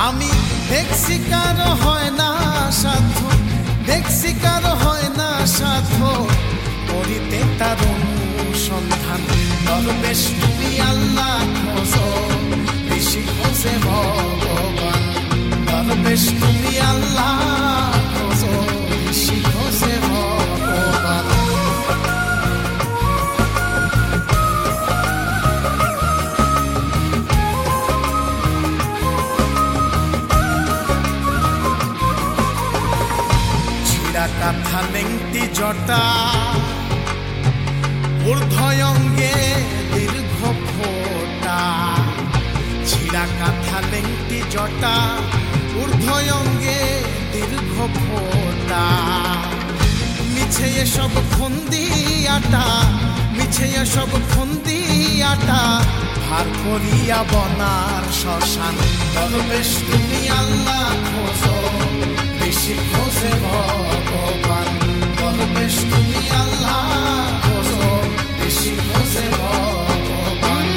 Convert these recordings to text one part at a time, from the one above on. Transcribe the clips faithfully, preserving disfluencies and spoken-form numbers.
আমি দেখছি কারো হয় না সাধ্য, দেখছি কারো হয় না সাধ্য, করিতে তার অনুসন্ধান। দরবেশ তুমি আল্লাহ খোঁজো, বেশি খোঁজে ভগবান। দরবেশ তুমি আল্লাহ খোঁজো, বেশি খোঁজে ভগবান। কাঁথা লেংটি জটা, ঊর্ধ্বয়ঙ্গে দীর্ঘ ফোঁটা। ছিঁড়া কাঁথা লেংটি জটা, ঊর্ধ্বয়ঙ্গে দীর্ঘ ফোঁটা। মিছে এসব ফন্দি আটা, মিছে এসব ফন্দি আটা, ভার করিয়া বনার শ্মশান। দরবেশ তুমি আল্লাহ খোঁজো, বেশি খোঁজে ভগবান। দরবেশ তুমি আল্লাহ খোঁজো, বেশি খোঁজে ভগবান।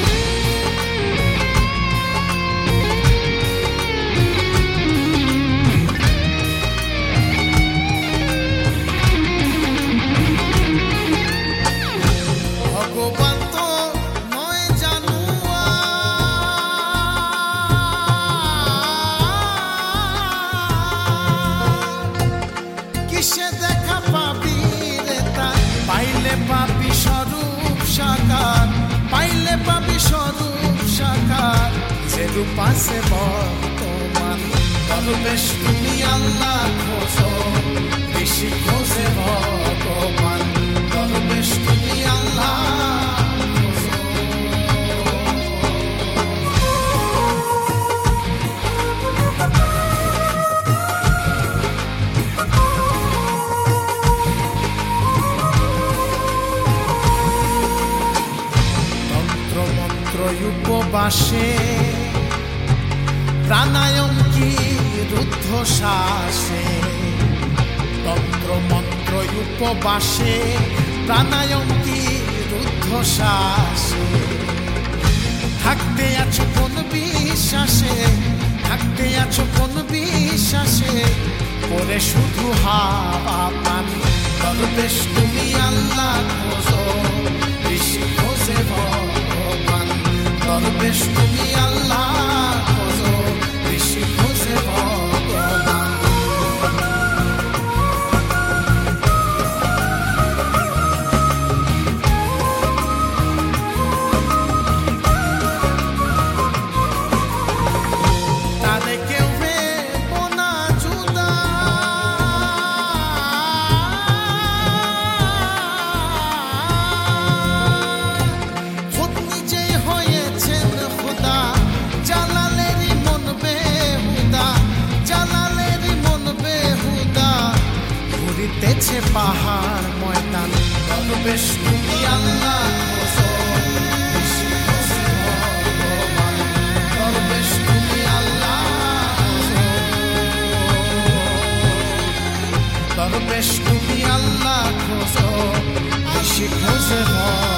ভগবান তো নয় জানুয়া, কিসে দেখা পাবি রে তার? পাইলে পাবি স্বরূপ সাকার, পাইলে পাবি স্বরূপ সাকার, যে রূপ আছে বর্তমান। দরবেশ তুমি আল্লাহ খোঁজো, বেশি খোঁজে ভগবান। দরবেশ তুমি আল্লাহ খোঁজো। উপবাসে প্রাণায়াম কি রুদ্ধশ্বাসে, তন্ত্র মন্ত্র উপবাসে প্রাণায়াম কি রুদ্ধশ্বাসে। থাকতে আছো কোন বিশ্বাসে, থাকতে আছো কোন বিশ্বাসে, পরে শুধু হাওয়া পানি। দরবেশ তুমি আল্লাহ খোঁজো, বেশি খোঁজে ভগবান। দরবেশ তুমি আল্লাহ খোঁজো, বেশি খোঁজে ভগবান। তারে কেউ ভেবো না জুদা, খুদ নিজেই হয়েছেন খুদা। জালালেরই মন বেহুদা, জালালেরই মন বেহুদা, ঘুরিতেছে পাহাড় ময়দান। দরবেশ তুমি আল্লাহ খোঁজো, বেশি খোঁজে ভগবান। দরবেশ তুমি আল্লাহ খোঁজো, দরবেশ তুমি আল্লাহ খোঁজো, বেশি খোঁজে ভগবান।